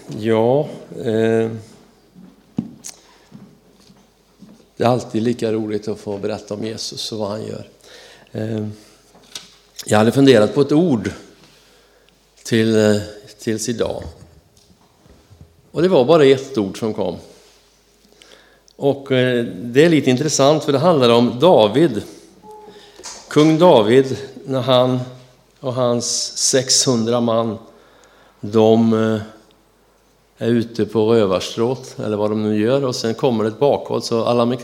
Ja, det är alltid lika roligt att få berätta om Jesus och vad han gör. Jag hade funderat på ett ord tills idag. Och det var bara ett ord som kom. Och det är lite intressant för det handlar om David. Kung David, när han och hans 600 man, de är ute på rövarstråt eller vad de nu gör, och sen kommer det ett bakåt, så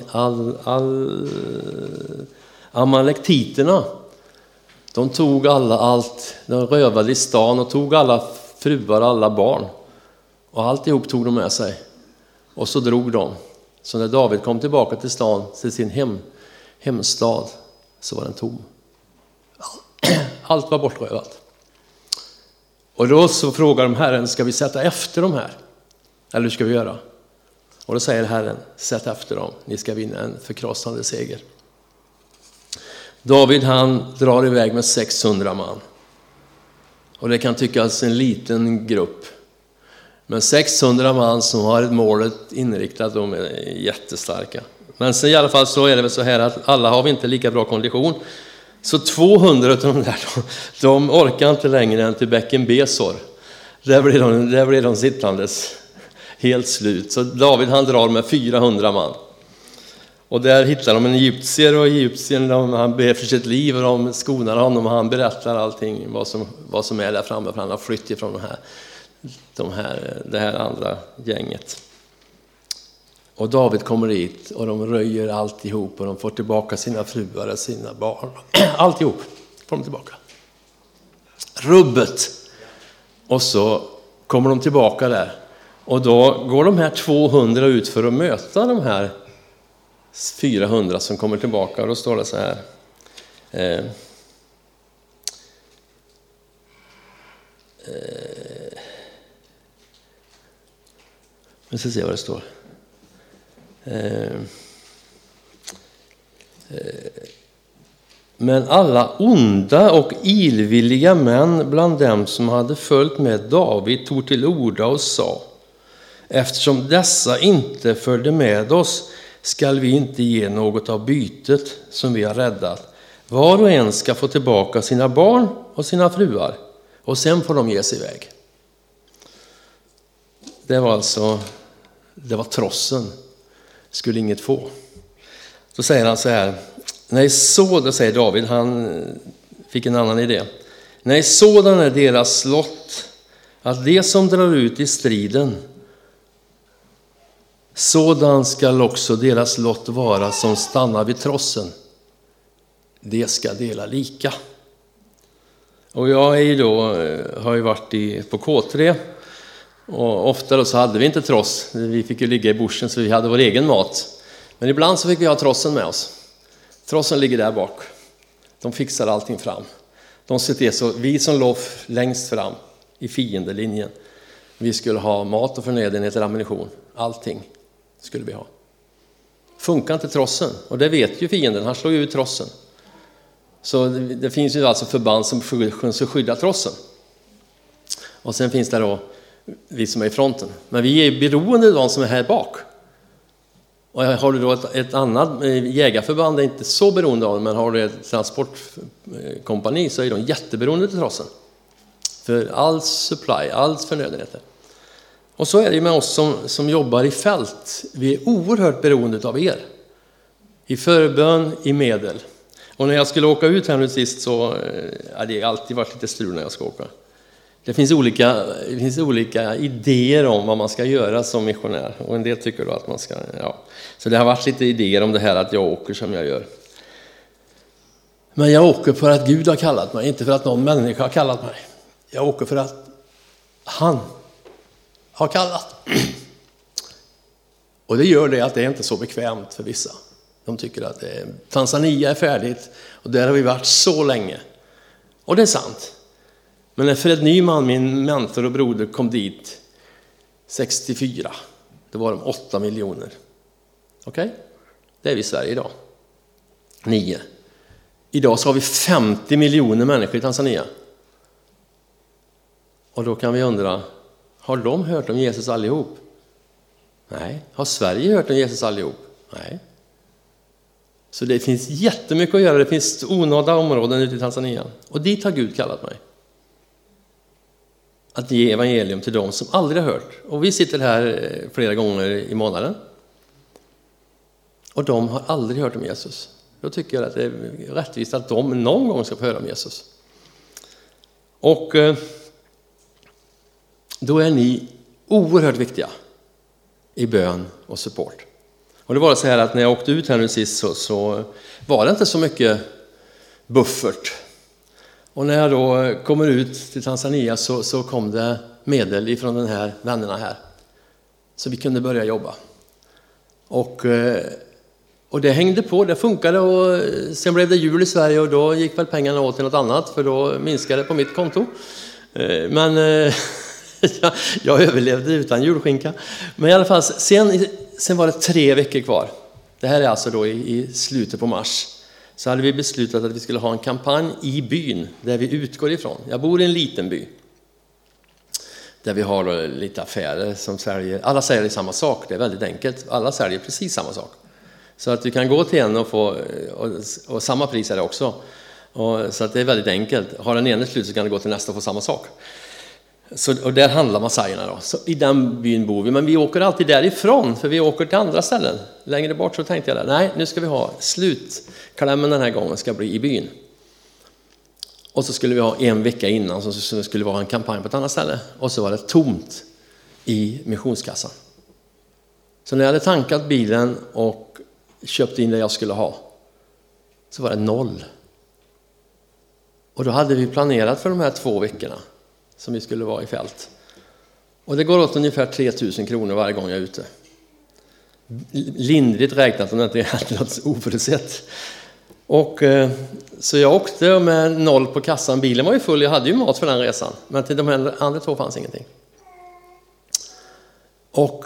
amalektiterna, de tog de rövade i stan och tog alla fruar, alla barn, och alltihop tog de med sig, och så drog de. Så när David kom tillbaka till stan, till sin hemstad, så var den tom. Allt var bortrövat. Och då så frågar de Herren, ska vi sätta efter de här? Eller hur ska vi göra? Och då säger Herren, sätt efter dem. Ni ska vinna en förkrossande seger. David, han drar iväg med 600 man. Och det kan tyckas en liten grupp. Men 600 man som har ett målet inriktat, de är jättestarka. Men sen i alla fall så är det väl så här att alla har vi inte lika bra kondition. Så 200 av de där, de orkar inte längre än till bäcken Besor. Där blir de sittandes helt slut. Så David, han drar med 400 man. Och där hittar de en egyptier, och egyptien, han ber för sitt liv och de skonar honom, och han berättar allting vad som är där framme, för han har flytt ifrån det här andra gänget. Och David kommer dit och de röjer alltihop, och de får tillbaka sina fruar och sina barn. Alltihop får de tillbaka. Rubbet. Och så kommer de tillbaka där. Och då går de här 200 ut för att möta de här 400 som kommer tillbaka. Och då står det så här. Vi ska se vad det står. Men alla onda och illvilliga män bland dem som hade följt med David tog till orda och sa: eftersom dessa inte följde med oss skall vi inte ge något av bytet som vi har räddat. Var och en ska få tillbaka sina barn och sina fruar, och sen får de ge sig iväg. Det var trossen. Skulle inget få. Då säger han så här. Då säger David, han fick en annan idé. Nej, sådan är deras lott, att det som drar ut i striden, sådan skall också deras lott vara som stannar vid trossen. Det ska dela lika. Och jag har ju varit på K3, och ofta då så hade vi inte tross. Vi fick ju ligga i bushen, så vi hade vår egen mat. Men ibland så fick vi ha trossen med oss. Trossen ligger där bak. De fixar allting fram. De ser till så vi som låg längst fram i fiendelinjen, vi skulle ha mat och förnödenheter, ammunition. Allting skulle vi ha. Funkar inte trossen, och det vet ju fienden, han slår ju ut trossen. Så det finns ju alltså förband som skyddar trossen. Och sen finns det då vi som är i fronten. Men vi är beroende av de som är här bak. Och har du då ett annat jägarförband är inte så beroende av det, men har du ett transportkompani så är de jätteberoende till trossen. För all supply, allt förnödenheter. Och så är det med oss som jobbar i fält. Vi är oerhört beroende av er. I förbön, i medel. Och när jag skulle åka ut här nu sist så det har alltid varit lite strul när jag ska åka. Det finns olika idéer om vad man ska göra som missionär. Och en del tycker då att man ska, Så det har varit lite idéer om det här att jag åker som jag gör. Men jag åker för att Gud har kallat mig, inte för att någon människa har kallat mig. Jag åker för att han har kallat. Och det gör det att det är inte så bekvämt för vissa. De tycker att Tanzania är färdigt, och där har vi varit så länge. Och det är sant. Men när Fred Nyman, min mentor och broder, kom dit 64, då var de 8 miljoner. Okej? Det är vi i Sverige idag. 9. Idag så har vi 50 miljoner människor i Tanzania. Och då kan vi undra, Har de hört om Jesus allihop? Nej. Har Sverige hört om Jesus allihop? Nej. Så det finns jättemycket att göra. Det finns onådda områden ute i Tanzania. Och dit har Gud kallat mig. Att ge evangelium till dem som aldrig har hört. Och vi sitter här flera gånger i månaden. Och de har aldrig hört om Jesus. Då tycker jag att det är rättvist att de någon gång ska få höra om Jesus. Och då är ni oerhört viktiga i bön och support. Och det var så här att när jag åkte ut här nu sist så var det inte så mycket buffert. Och när jag då kommer ut till Tanzania så kom det medel ifrån den här vännerna här. Så vi kunde börja jobba. Och det hängde på, det funkade och sen blev det jul i Sverige och då gick väl pengarna åt till något annat för då minskade det på mitt konto. Men jag överlevde utan julskinka. Men i alla fall, sen var det 3 veckor kvar. Det här är alltså då i slutet på mars. Så hade vi beslutat att vi skulle ha en kampanj i byn där vi utgår ifrån. Jag bor i en liten by. Där vi har då lite affärer som säljer. Alla säljer samma sak, det är väldigt enkelt. Alla säljer precis samma sak. Så att du kan gå till en och få, och samma pris är det också. Så att det är väldigt enkelt. Har den ena slut så kan du gå till nästa och få samma sak. Och där handlar massajerna då. Så i den byn bor vi, men vi åker alltid därifrån för vi åker till andra ställen. Längre bort så tänkte jag nej, nu ska vi ha slutklämmen den här gången ska bli i byn. Och så skulle vi ha 1 vecka innan så skulle vi ha en kampanj på ett annat ställe. Och så var det tomt i missionskassan. Så när jag hade tankat bilen och köpt in det jag skulle ha så var det 0. Och då hade vi planerat för de här 2 veckorna som vi skulle vara i fält. Och det går åt ungefär 3 000 kronor varje gång jag är ute. Lindrigt räknat om det inte är något oförutsett. Och så jag åkte med 0 på kassan. Bilen var ju full, jag hade ju mat för den resan. Men till de här andra 2 fanns ingenting. Och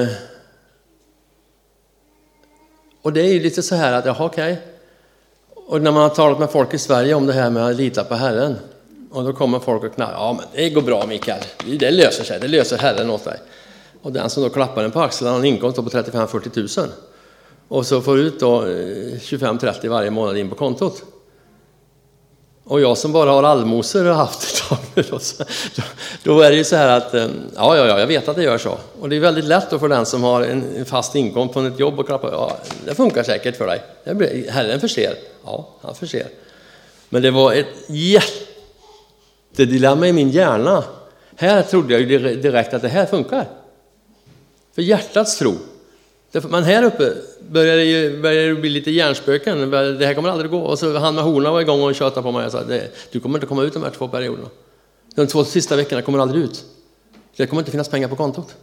det är ju lite så här att jaha okej. Och när man har talat med folk i Sverige om det här med att lita på Herren. Och då kommer folk och knallar. Ja men det går bra Mikael. Det löser sig. Det löser Herren åt dig. Och den som då klappar den på axeln har en inkomst på 35-40 000. Och så får ut då 25-30 varje månad in på kontot. Och jag som bara har allmosor och haft ett tag. Då är det ju så här att ja, jag vet att det gör så. Och det är väldigt lätt då för den som har en fast inkomst från ett jobb och klappa. Ja, det funkar säkert för dig. Herren förser. Ja, han förser. Men det var ett jättedilemma i min hjärna. Här trodde jag ju direkt att det här funkar. För hjärtats tro. Men här uppe börjar det bli lite hjärnspöken. Det här kommer aldrig gå. Och så han med horna var igång och tjötade på mig och sa du kommer inte komma ut de här 2 perioderna. De 2 sista veckorna kommer aldrig ut. Det kommer inte finnas pengar på kontot.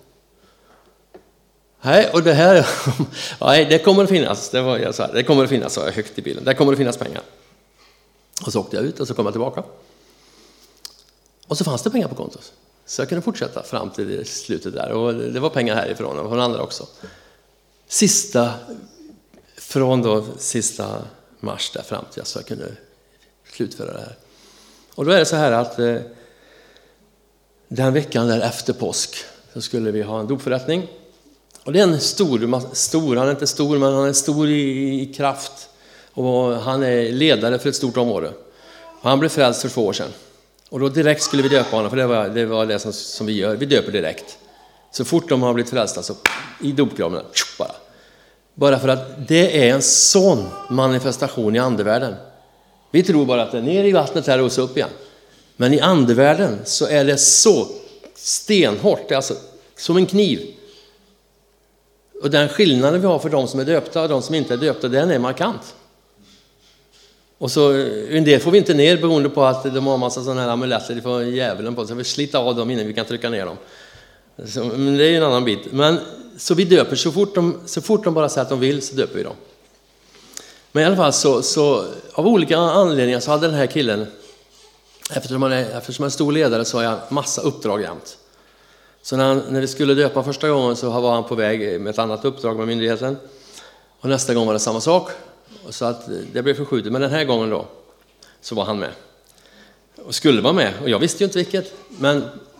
Nej, och det här nej, det kommer att finnas. Det kommer att finnas, sa jag högt i bilen. Det kommer att finnas pengar. Och så åkte jag ut och så kom jag tillbaka. Och så fanns det pengar på kontot. Så jag kunde fortsätta fram till slutet där. Och det var pengar härifrån och från andra också. Från då sista mars där fram till så jag kunde slutföra det här. Och då är det så här att den veckan där efter påsk så skulle vi ha en dopförrättning. Och det är en stor, han är inte stor men han är stor i kraft. Och han är ledare för ett stort område. Och han blev frälst för 2 år sedan. Och då direkt skulle vi döpa honom, för det var det som vi gör. Vi döper direkt. Så fort de har blivit frälsta så i dopgraven bara för att det är en sån manifestation i andevärlden. Vi tror bara att det är ner i vattnet här och så upp igen. Men i andevärlden så är det så stenhårt, det är alltså som en kniv. Och den skillnaden vi har för de som är döpta och de som inte är döpta, den är markant. Och så en del får vi inte ner beroende på att de har en massa sådana här amuletter, de får djävulen på sig. Vi slita av dem innan vi kan trycka ner dem. Men det är ju en annan bit. Men så vi döper så fort de bara säger att de vill så döper vi dem. Men i alla fall så av olika anledningar så hade den här killen, eftersom han är en stor ledare, så har jag massa uppdrag jämt. Så när vi skulle döpa första gången så var han på väg med ett annat uppdrag med myndigheten. Och nästa gång var det samma sak. Så att det blev förskjutet. Men den här gången då så var han med. Och skulle vara med. Och jag visste ju inte vilket. Men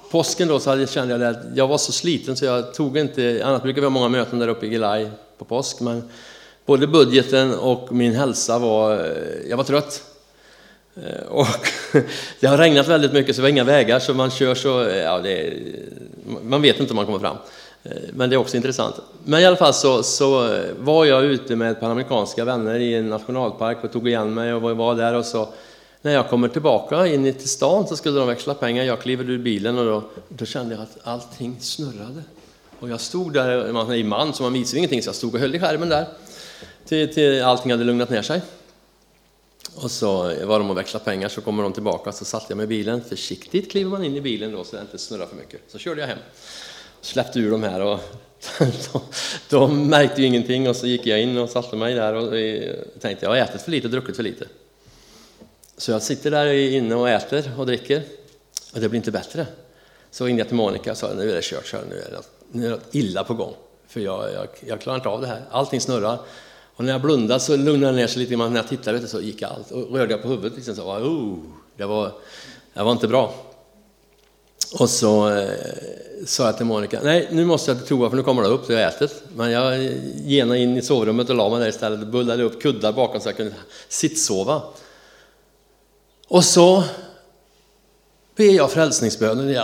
påsken då så kände jag att jag var så sliten så jag tog inte, annars brukar vi ha många möten där uppe i Gilaj på påsk, men både budgeten och min hälsa jag var trött. Och det har regnat väldigt mycket så det var inga vägar så man kör man vet inte om man kommer fram. Men det är också intressant. Men i alla fall så var jag ute med ett par amerikanska vänner i en nationalpark och tog igen mig och var där och så när jag kommer tillbaka in till stan så skulle de växla pengar. Jag kliver ur bilen och då kände jag att allting snurrade. Och jag stod där, man är i man så man visar ingenting så jag stod och höll i skärmen där till allting hade lugnat ner sig. Och så var de och växla pengar så kommer de tillbaka så satte jag mig i bilen. Försiktigt kliver man in i bilen då så det inte snurrar för mycket. Så körde jag hem. Släppte ur dem här och de märkte ju ingenting och så gick jag in och satte mig där och tänkte jag har ätit för lite och druckit för lite. Så jag sitter där inne och äter och dricker och det blir inte bättre. Så ringde jag till Monica och sa nu är det kört, nu är det illa på gång. För jag klarar inte av det här, allting snurrar. Och när jag blundade så lugnade det ner sig lite grann. När jag tittade så gick allt och rörde jag på huvudet liksom så det var inte bra. Och så sa jag till Monica, nej nu måste jag till toa för nu kommer det upp så jag har ätit. Men jag genade in i sovrummet och la mig där istället och bullade upp kuddar bakom så jag kunde sittsova. Och så ber jag frälsningsbönen igen.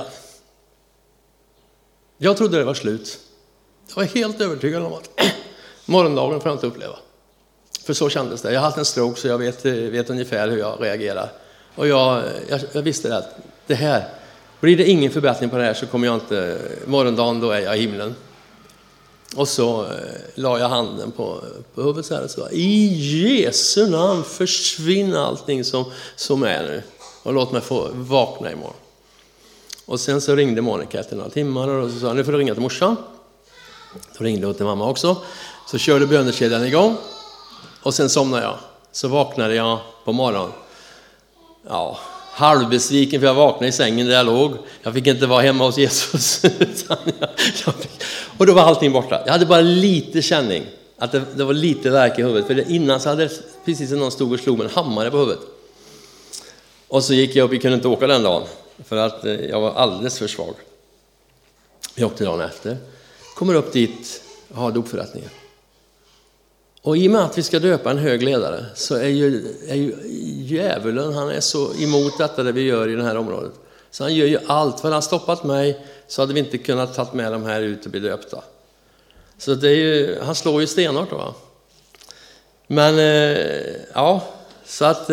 Jag trodde det var slut. Jag var helt övertygad om att morgondagen får jag inte uppleva. För så kändes det. Jag har haft en stroke så jag vet ungefär hur jag reagerar. Och jag visste att det här, blir det ingen förbättring på det här så kommer jag inte, morgondagen då är jag i himlen. Och så la jag handen på huvudet så här och så i Jesu namn försvinner allting som är nu. Och låt mig få vakna imorgon. Och sen så ringde Monica efter några timmar och så sa nu får du ringa till morsan. Då ringde hon till mamma också. Så körde bönekedjan igång. Och sen somnade jag. Så vaknade jag på morgonen. Ja, halvbesviken för jag vaknade i sängen där jag låg. Jag fick inte vara hemma hos Jesus. Och då var allting borta. Jag hade bara lite känning. Att det var lite värk i huvudet. För innan så hade det precis som någon stod och slog med en hammare på huvudet. Och så gick jag upp. Vi kunde inte åka den dagen. För att jag var alldeles för svag. Vi åkte dagen efter. Kommer upp dit och har dopförrättningen. Och i och med att vi ska döpa en hög ledare så är ju djävulen, han är så emot detta det vi gör i det här området. Så han gör ju allt. För han har stoppat mig så hade vi inte kunnat ta med de här ut och bli döpta. Så det är ju, han slår ju stenhårt då. Men ja, så att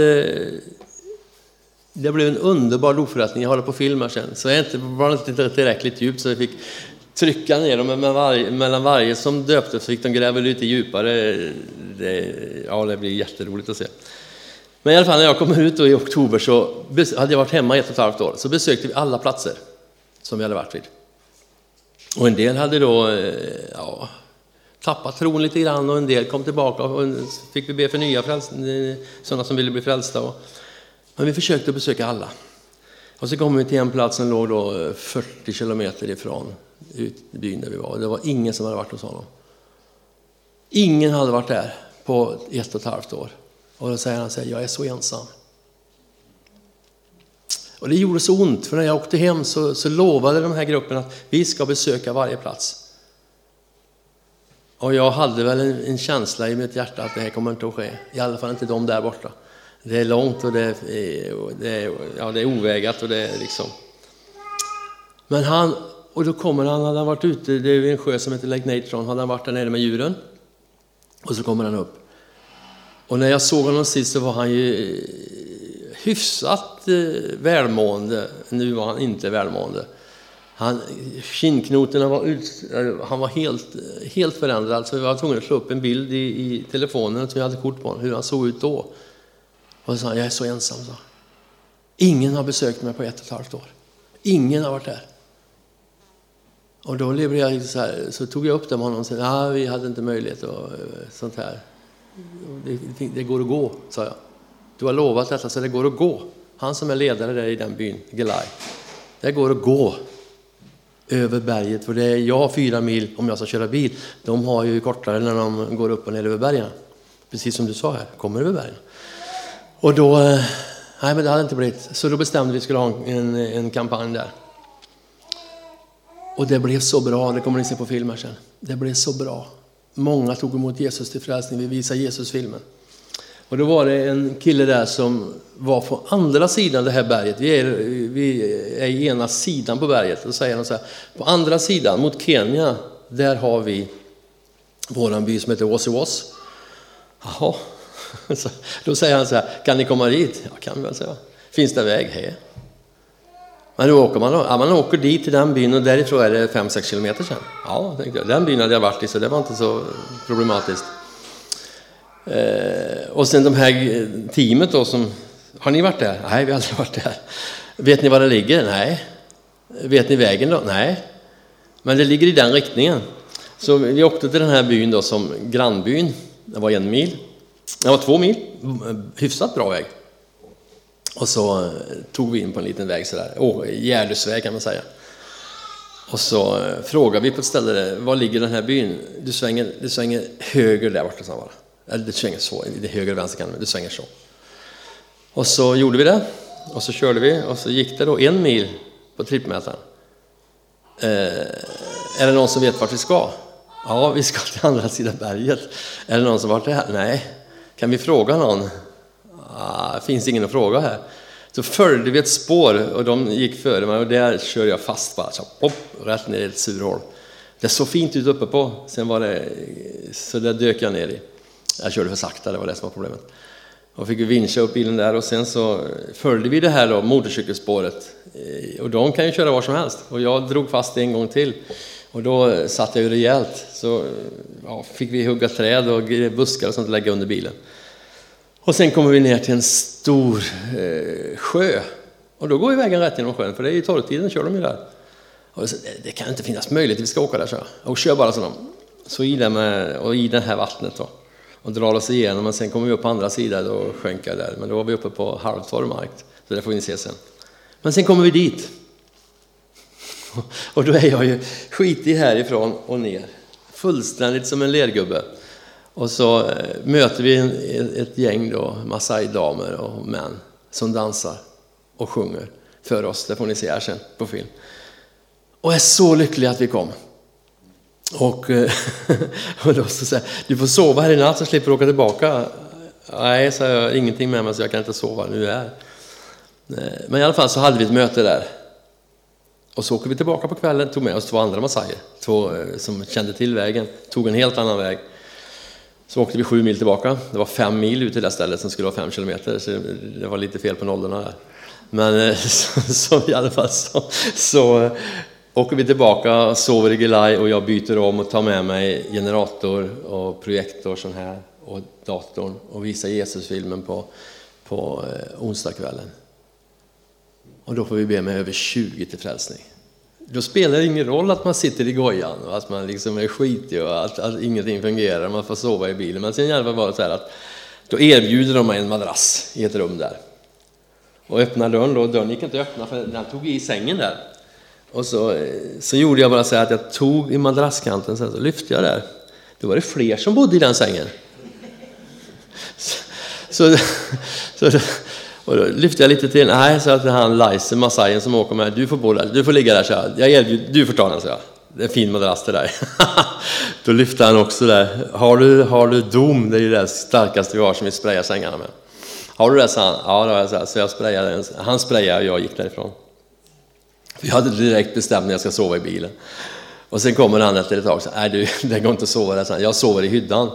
det blev en underbar dopförrättning. Jag håller på filmer sen. Så det var inte tillräckligt djupt så jag fick trycka ner dem mellan varje som döpte så fick de gräva lite djupare. Det blir jätteroligt att se. Men i alla fall när jag kom ut då i oktober så hade jag varit hemma 1,5 år. Så besökte vi alla platser som vi hade varit vid. Och en del hade då tappat tron lite grann och en del kom tillbaka och fick vi be för nya sådana som ville bli frälsta. Men vi försökte besöka alla. Och så kom vi till en plats som låg då 40 kilometer ifrån byn där vi var. Det var ingen som hade varit hos honom. Ingen hade varit där på 1,5 år. Och då säger han jag är så ensam. Och det gjorde så ont för när jag åkte hem så lovade de här grupperna att vi ska besöka varje plats. Och jag hade väl en känsla i mitt hjärta att det här kommer inte att ske. I alla fall inte de där borta. Det är långt och det är ovägat och det är liksom. Men och då kommer han, hade han varit ute, det är en sjö som heter Lake Natron, hade han varit där nere med djuren. Och så kommer han upp. Och när jag såg honom sist så var han ju hyfsat välmående. Nu var han inte välmående. Kindknotorna han var helt förändrad. Så jag var tvungen att slå upp en bild i telefonen som jag hade kort på hur han såg ut då. Och så sa han, jag är så ensam. Så. Ingen har besökt mig på 1,5 år. Ingen har varit där. Och då levde jag så här, så tog jag upp det med honom och sa, vi hade inte möjlighet och sånt här. Det går att gå, sa jag. Du har lovat detta så det går att gå. Han som är ledare där i den byn, Gilaj. Det går att gå över berget. För jag har 4 mil om jag ska köra bil. De har ju kortare när de går upp och ner över bergen. Precis som du sa här, kommer över bergen. Och då, nej men det hade inte blivit. Så då bestämde vi skulle ha en kampanj där. Och det blev så bra, det kommer ni se på filmen sen. Det blev så bra. Många tog emot Jesus till frälsning, vi visar Jesus-filmen. Och då var det en kille där som var på andra sidan det här berget. Vi är i ena sidan på berget. Då säger han så här, på andra sidan mot Kenya, där har vi våran by som heter Wasiwas. Jaha, då säger han så här, kan ni komma dit? Ja, kan vi väl säga. Finns det väg här? Men då åker man då. Ja, man åker dit till den byn och därifrån är det 5-6 kilometer sedan. Ja, tänkte jag. Den byn hade jag varit i så det var inte så problematiskt. Och sen de här teamet då som, har ni varit där? Nej, vi har aldrig varit där. Vet ni var det ligger? Nej. Vet ni vägen då? Nej. Men det ligger i den riktningen. Så vi åkte till den här byn då som grannbyn. Det var 1 mil. Det var 2 mil. Hyfsat bra väg. Och så tog vi in på en liten väg sådär. Gärdesväg kan man säga. Och så frågade vi på ett ställe där, var ligger den här byn? Du svänger höger där borta. Så eller det svänger så, det är höger och vänster kan du svänger så. Och så gjorde vi det. Och så körde vi. Och så gick det då 1 mil på trippmätaren. Är det någon som vet vart vi ska? Ja, vi ska till andra sidan berget. Är det någon som varit där? Nej. Kan vi fråga någon? Finns ingen att fråga här. Så följde vi ett spår och de gick före mig och där kör jag fast bara. Så pop, rätt ner i ett surhål. Det såg fint ut uppe på. Sen var det, så där dök jag ner i. Jag körde för sakta, det var det som var problemet. Och fick vi vincha upp bilen där och sen så följde vi det här då, motorcykelspåret. Och de kan ju köra var som helst. Och jag drog fast en gång till. Och då satt jag ju rejält. Så fick vi hugga träd och buskar och sånt och lägga under bilen. Och sen kommer vi ner till en stor sjö. Och då går ju vägen rätt genom sjön, för det är ju torrtiden, kör de ju där. Och så, det kan inte finnas möjlighet att vi ska åka där, så. Och kör bara så i det här vattnet då. Och drar oss igenom, men sen kommer vi upp på andra sidan och sjönk där. Men då var vi uppe på halvtorr mark, så det får ni se sen. Men sen kommer vi dit. Och då är jag ju skitig härifrån och ner. Fullständigt som en lergubbe. Och så möter vi ett gäng då, Masai-damer och män som dansar och sjunger för oss. Det får ni se här sen på film. Och är så lyckliga att vi kom. Och då så säger du får sova här i natt så slipper du åka tillbaka. Nej, så jag har ingenting med mig så jag kan inte sova nu här. Men i alla fall så hade vi ett möte där. Och så åker vi tillbaka på kvällen, tog med oss 2 andra Masaier. 2 som kände till vägen, tog en helt annan väg. Så åkte vi 7 mil tillbaka. Det var 5 mil ut till det stället som skulle vara 5 kilometer. Så det var lite fel på nollorna där. Men så i alla fall så åker vi tillbaka, sover i Gilai och jag byter om och tar med mig generator och projektor sån här och datorn och visar Jesusfilmen på onsdagskvällen. Och då får vi be med över 20 till frälsning. Då spelar det ingen roll att man sitter i gojan och att man liksom är skitig och att ingenting fungerar, man får sova i bilen. Men sen hjälper bara så här att då erbjuder de mig en madrass i ett rum där. Och öppnar dörren då, och dörren gick inte att öppna för den tog i sängen där. Och så gjorde jag bara så här att jag tog i madrasskanten så lyfte jag där. Då var det fler som bodde i den sängen. Och då lyfte jag lite till. Nej, så att han Laise, Masaien som åker med, du får bo där, du får ligga där, så här. Jag erbjuder, du får ta den, så här. Det är en fin madrass till dig. Då lyfte han också där. Har du dom? Det är ju det starkaste vi har som vi sprayar sängarna med. Har du det, sa han? Ja, det har jag, så här. Så jag sprayade den. Han sprayade och jag gick därifrån. Jag hade direkt bestämt när jag ska sova i bilen. Och sen kommer han efter ett tag och säger, nej du, det går inte att sova där. Jag sover i hyddan.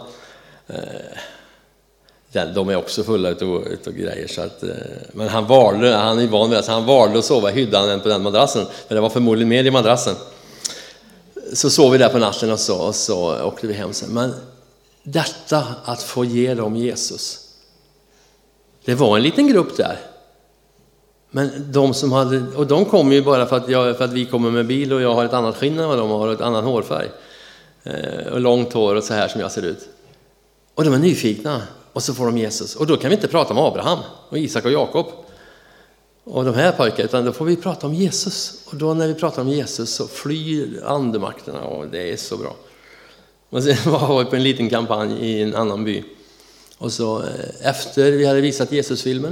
De är också fulla utav grejer. Så att, men han är van vid det, så han valde att sova i hyddan än på den madrassen. Men det var förmodligen mer i madrassen. Så sov vi där på natten och så åkte vi hem sen. Men detta att få ge dem Jesus. Det var en liten grupp där. Men de som hade, och de kom ju bara för att vi kommer med bil och jag har ett annat skinn än vad de har, ett annat hårfärg. Och långt hår och så här som jag ser ut. Och de är nyfikna. Och så får de Jesus. Och då kan vi inte prata om Abraham och Isak och Jakob och de här pojkarna, utan då får vi prata om Jesus. Och då när vi pratar om Jesus så flyr andemakterna och det är så bra. Och sen var vi på en liten kampanj i en annan by. Och så efter vi hade visat Jesusfilmen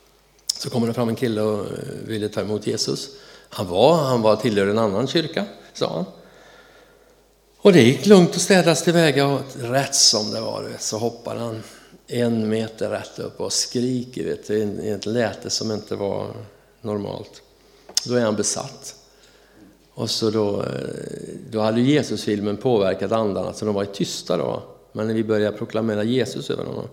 så kommer det fram en kille och ville ta emot Jesus. Han var tillhörde en annan kyrka sa han. Och det gick lugnt och städas tillväga och rätt som det var, så hoppade han 1 meter rätt upp och skriker i ett läte som inte var normalt. Då är han besatt. Och så då hade Jesusfilmen påverkat andarna, så de var tysta då. Men när vi började proklamera Jesus över honom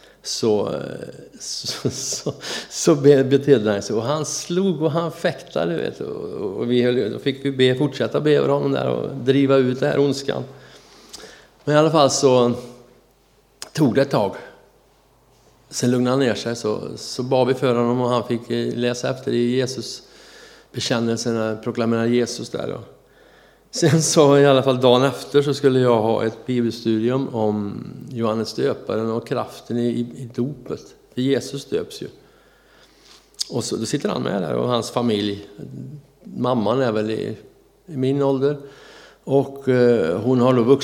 så betedde han sig. Och han slog och han fäktade, vet du. Och då fick vi fortsätta be över honom där och driva ut det här ondskan. Men i alla fall så tog det ett tag. Sen lugnade han ner sig, så bad vi för honom och han fick läsa efter i Jesus bekännelsen, proklamera Jesus där då. Sen så i alla fall dagen efter så skulle jag ha ett bibelstudium om Johannes döparen och kraften i dopet. För Jesus döps ju. Och så då sitter han med där och hans familj. Mamman är väl i min ålder. Och hon har då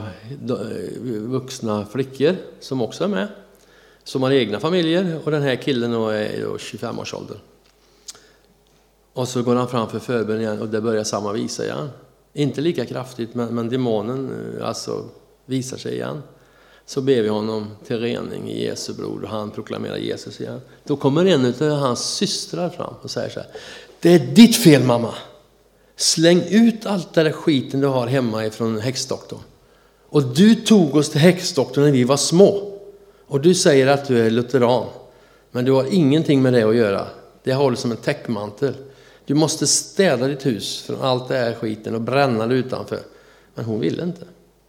vuxna flickor som också är med. Som har egna familjer. Och den här killen är då 25 års ålder. Och så går han fram för förbön igen och det börjar samma visa igen. Inte lika kraftigt, men demonen alltså visar sig igen. Så ber vi honom till rening i Jesu blod och han proklamerar Jesus igen. Då kommer en av hans systrar fram och säger så här: det är ditt fel, mamma. Släng ut allt det där skiten du har hemma ifrån häxdoktorn. Och du tog oss till häxdoktorn när vi var små. Och du säger att du är lutheran. Men du har ingenting med det att göra. Det har du som en täckmantel. Du måste städa ditt hus från allt det här skiten och bränna det utanför. Men hon ville inte.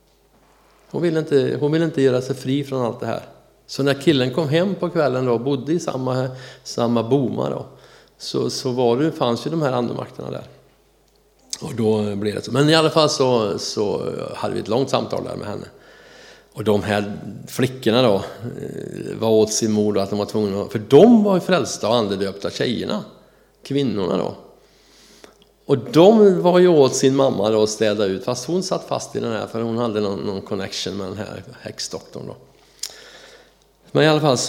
Hon ville inte göra sig fri från allt det här. Så när killen kom hem på kvällen då, bodde i samma boma då, så fanns ju de här andemakterna där. Och då blev det så. Men i alla fall så hade vi ett långt samtal där med henne. Och de här flickorna då var åt sin mor att de var tvungna, för de var ju frälsta och andedöpta tjejerna, kvinnorna då. Och de var ju åt sin mamma då att städa ut, fast hon satt fast i den här, för hon hade någon connection med den här häxdoktorn då. Men i alla fall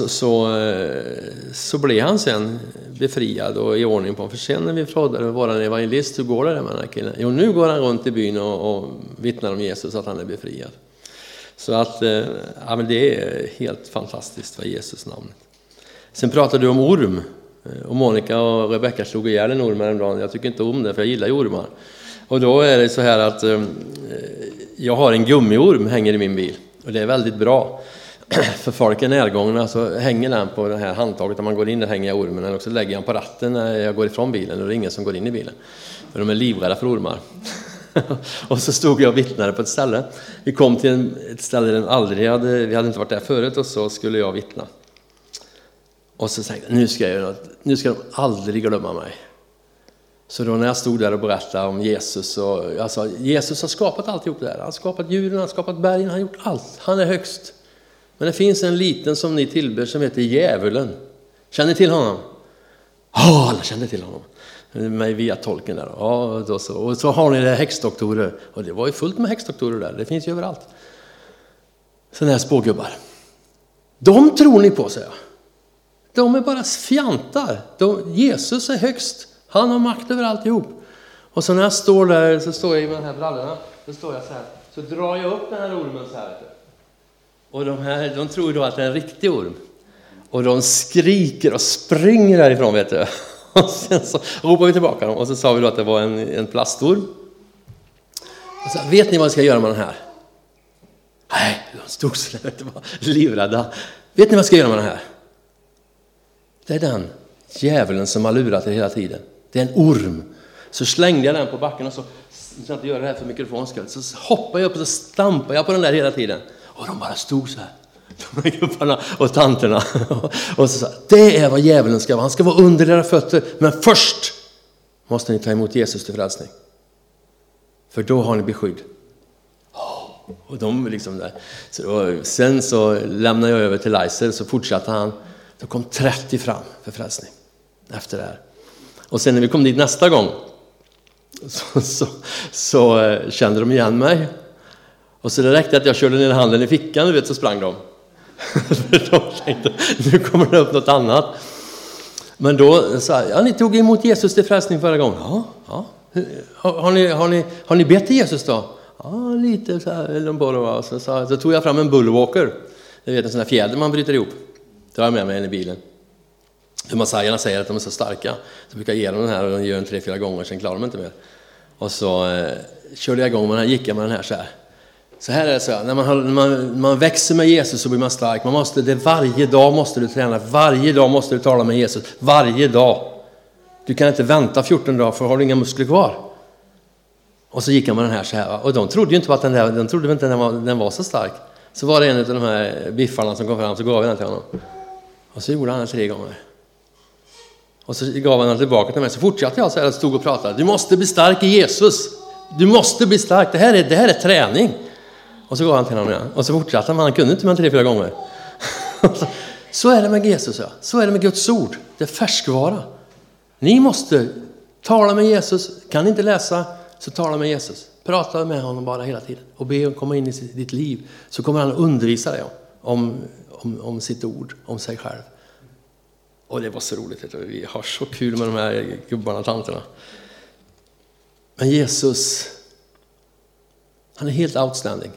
så blev han sen befriad och i ordning på. För sen när vi frågade våran evangelist, hur går det med den här killen? Jo, nu går han runt i byn och vittnar om Jesus, att han är befriad. Så att ja, men det är helt fantastiskt vad Jesus namnet. Sen pratade du om orm. Och Monica och Rebecca slog ihjäl en orm häromdagen. Jag tycker inte om det, för jag gillar ju ormar. Och då är det så här att jag har en gummiorm hänger i min bil. Och det är väldigt bra. För folk är närgångna så hänger den på det här handtaget. När man går in där hänger jag ormen. Eller också lägger jag på ratten när jag går ifrån bilen. Och det är ingen som går in i bilen. För de är livrädda för ormar. Och så stod jag och vittnade på ett ställe. Vi kom till ett ställe där vi hade inte varit där förut. Och så skulle jag vittna. Och så tänkte jag, nu ska de aldrig glömma mig. Så då när jag stod där och berättade om Jesus. Och jag sa, Jesus har skapat alltihop det där. Han har skapat djuren, han har skapat bergen, han har gjort allt. Han är högst. Men det finns en liten som ni tillber som heter djävulen. Känner ni till honom? Ja, alla känner till honom. Mig via tolken där. Ja, då så. Och så har ni det häxdoktorer. Och det var ju fullt med häxdoktorer där. Det finns ju överallt. Sådana här spågubbar. De tror ni på, säger jag. De är bara fjantar. Jesus är högst. Han har makt över alltihop. Och så när jag står där, så står jag med de här brallorna. Så står jag så här. Så drar jag upp den här ormen så här. Och de tror då att det är en riktig orm. Och de skriker och springer därifrån, vet du. Och sen så ropar vi tillbaka dem. Och så sa vi då att det var en plastorm. Och så, vet ni vad jag ska göra med den här? Nej, de stod så där, det var livrädda. Vet ni vad jag ska göra med den här? Det är den djävulen som har lurat er hela tiden. Det är en orm. Så slängde jag den på backen och så jag inte göra det här för mikrofonskall. Så hoppade jag upp och så stampade jag på den där hela tiden. Och de bara stod så här. De gubbarna och tanterna. Och så sa, det är vad djävulen ska vara. Han ska vara under era fötter. Men först måste ni ta emot Jesus till frälsning. För då har ni beskydd. Och de liksom där. Sen så lämnade jag över till Leiser. Så fortsatte han. Då kom 30 fram för frälsning. Efter det här. Och sen när vi kom dit nästa gång. Så kände de igen mig. Och så det räckte att jag körde ner handen i fickan, du vet, så sprang de. De tänkte, nu kommer det upp något annat. Men då sa jag, ja, ni tog emot Jesus till frälsning förra gången. Ja. Har ni bett till Jesus då? Ja, lite så här. Så tog jag fram en bullwalker. Jag vet, en sån här fjäder man bryter ihop. Det har jag med mig i bilen. För massajerna säger att de är så starka. Så brukar jag ge dem den här och de gör den 3-4 gånger, sen klarar de inte mer. Och så körde jag igång med den här, gick jag med den här så här. Så här är det så här, när man växer med Jesus så blir man stark. Varje dag måste du träna, varje dag måste du tala med Jesus. Varje dag. Du kan inte vänta 14 dagar för har du inga muskler kvar. Och så gick jag med den här så här. Och de trodde ju inte på att den var så stark. Så var det en av de här biffarna som kom fram, så gav jag den till honom. Och så gjorde han det 3 gånger. Och så gav han den tillbaka till mig. Så fortsatte jag så här och stod och pratade. Du måste bli stark i Jesus. Du måste bli stark. Det här är träning. Och så gav han till honom igen. Och så fortsatte han. Han kunde inte med 3-4 gånger. Så är det med Jesus. Ja. Så är det med Guds ord. Det är färskvara. Ni måste tala med Jesus. Kan ni inte läsa, så tala med Jesus. Prata med honom bara hela tiden. Och be honom komma in i ditt liv. Så kommer han undervisa dig om sitt ord. Om sig själv. Och det var så roligt. Vi har så kul med de här gubbarna och tanterna. Men Jesus, han är helt outstanding.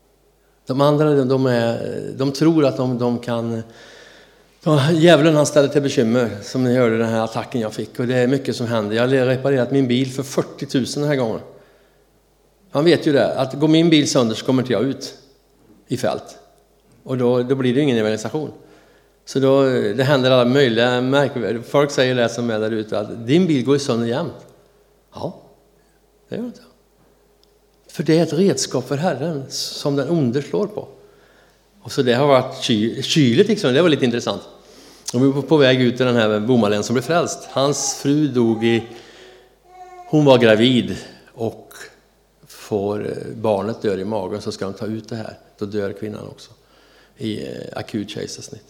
De andra, de tror att de kan... Djävulen han ställer till bekymmer, som ni hörde den här attacken jag fick. Och det är mycket som händer. Jag har reparerat min bil för 40 000 den här gången. Han vet ju det, att går min bil sönder så kommer inte jag ut i fält. Och då blir det ingen evangelisation. Så det händer alla möjliga märkvärden. Folk säger det som är där ute, att din bil går ju sönder jämt. Ja, det gör det inte. För det är ett redskap för Herren som den onde slår på. Och så det har varit kyligt liksom. Det var lite intressant. Och vi var på väg ut till den här bomalen som blev frälst. Hans fru dog hon var gravid och barnet dör i magen, så ska de ta ut det här. Då dör kvinnan också i akut kejsarsnitt.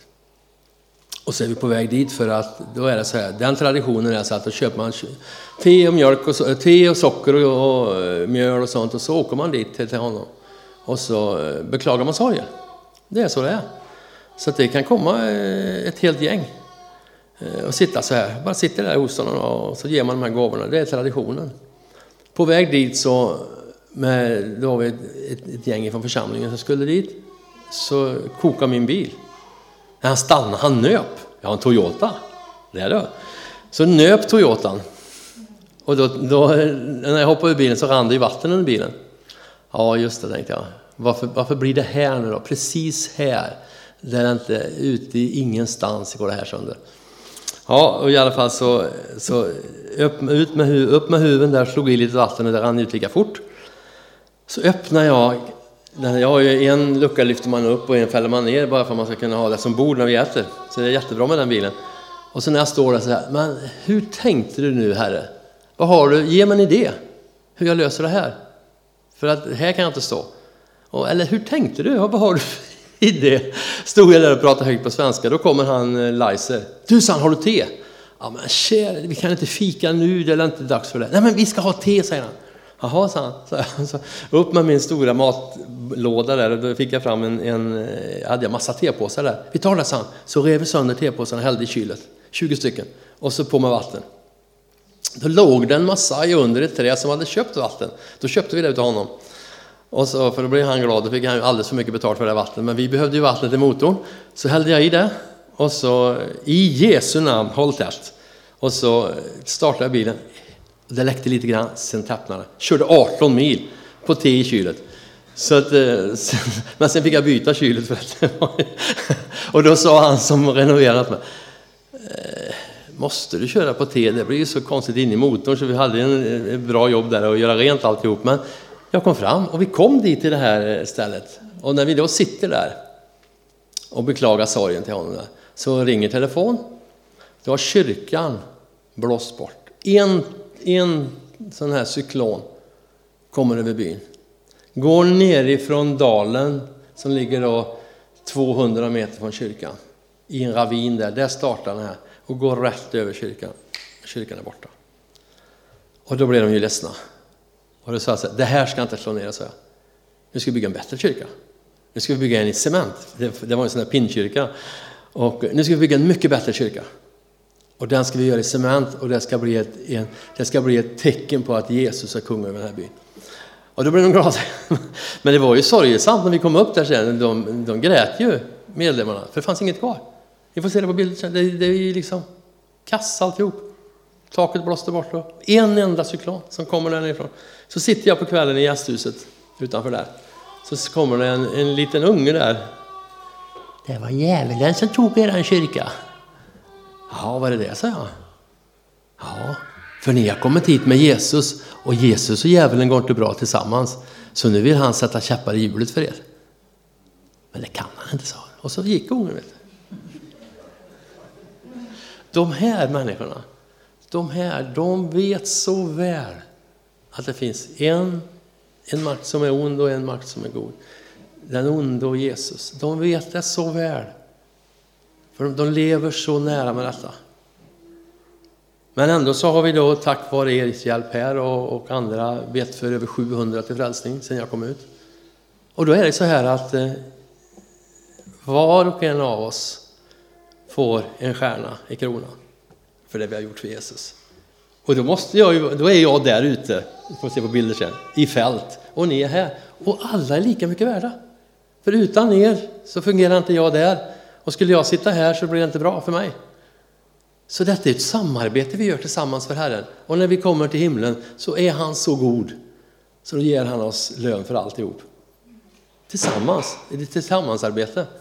Och så är vi på väg dit, för att då är det så här, den traditionen är så att då köper man te och mjölk och te och socker och mjöl och sånt, och så åker man dit till honom och så beklagar man sorgen. Det är så det är. Så att det kan komma ett helt gäng och sitta så här, bara sitter där hos honom och så ger man de här gåvorna. Det är traditionen. På väg dit så då har vi ett gäng från församlingen som skulle dit, så kokar min bil. När han stannade, han nöp. Jag har en Toyota. Det är det. Så nöp Toyotan. Och då när jag hoppade ur bilen så rann det i vatten under bilen. Ja, just det, tänkte jag. Varför blir det här nu då? Precis här. Där det inte ute i ingenstans går det här sönder. Ja, och i alla fall så upp med huven där, slog i lite vatten och det rann ut lika fort. Så öppnar jag har ju en lucka lyfter man upp och en fäller man ner bara för att man ska kunna ha det som bord när vi äter. Så det är jättebra med den bilen. Och så när jag står där så här, men hur tänkte du nu, Herre? Vad har du? Ge mig en idé hur jag löser det här. För att här kan jag inte stå. Eller hur tänkte du? Vad har du för idé? Stod jag där och pratade högt på svenska. Då kommer han Leiser. Du, sa han, har du te? Ja, men kära, vi kan inte fika nu. Det är inte dags för det. Nej, men vi ska ha te, säger han. Jaha, sa han. Så upp med min stora matlåda där, och då fick jag fram hade jag massa tepåsar där. Vi tar det, sa han. Så rev vi sönder tepåsarna och hällde i kylet. 20 stycken. Och så på med vatten. Då låg det en massa under ett träd som hade köpt vatten. Då köpte vi det utav honom. Och så, för då blev han glad, då fick han ju alldeles för mycket betalt för det vattnet. Men vi behövde ju vattnet i motorn. Så hällde jag i det. Och så, i Jesu namn, håll tätt. Och så startade jag bilen. Det läckte lite grann, sen tappnade. Körde 18 mil på te i kylet. Så att, men sen fick jag byta kylet. För att, och då sa han som renoverat mig, måste du köra på te? Det blir ju så konstigt in i motorn, så vi hade en bra jobb där att göra rent alltihop. Men jag kom fram och vi kom dit till det här stället. Och när vi då sitter där och beklagar sorgen till honom där, så ringer telefon. Då har kyrkan blåst bort. En sån här cyklon kommer över byn. Går ner ifrån dalen som ligger då 200 meter från kyrkan. I en ravin där startar den här. Och går rätt över kyrkan. Kyrkan är borta. Och då blev de ju ledsna. Och då sa jag så här, det här ska inte slå ner, så jag. Nu ska vi bygga en bättre kyrka. Nu ska vi bygga en i cement. Det var en sån här pinnkyrka. Och nu ska vi bygga en mycket bättre kyrka. Och den ska vi göra i cement och det ska bli ett tecken på att Jesus är kung över den här byn. Och då blev de glada. Men det var ju sorgesamt när vi kom upp där sen. De grät ju, medlemmarna, för det fanns inget kvar. Ni får se det på bilden. Det är ju liksom kass alltihop. Taket blåste bort och en enda cyklon som kommer där nerifrån. Så sitter jag på kvällen i gästhuset utanför där. Så kommer det en liten unge där. Det var djävulen som tog eran kyrka. Ja, vad är det, sa jag. Ja, för ni har kommit hit med Jesus. Och Jesus och djävulen går inte bra tillsammans. Så nu vill han sätta käppar i hjulet för er. Men det kan han inte, sa han. Och så gick ungen, vet du. De här människorna, de vet så väl att det finns en makt som är ond och en makt som är god. Den onde och Jesus. De vet det så väl. För de lever så nära med detta. Men ändå så har vi då tack vare er hjälp här och andra bett för över 700 till frälsning sedan jag kom ut. Och då är det så här att var och en av oss får en stjärna i kronan för det vi har gjort för Jesus. Och då är jag där ute, får se på bilder sen, i fält. Och ni är här. Och alla är lika mycket värda. För utan er så fungerar inte jag där. Och skulle jag sitta här så blir det inte bra för mig. Så detta är ett samarbete vi gör tillsammans för Herren. Och när vi kommer till himlen så är han så god. Så då ger han oss lön för alltihop. Tillsammans, i det tillsammansarbete.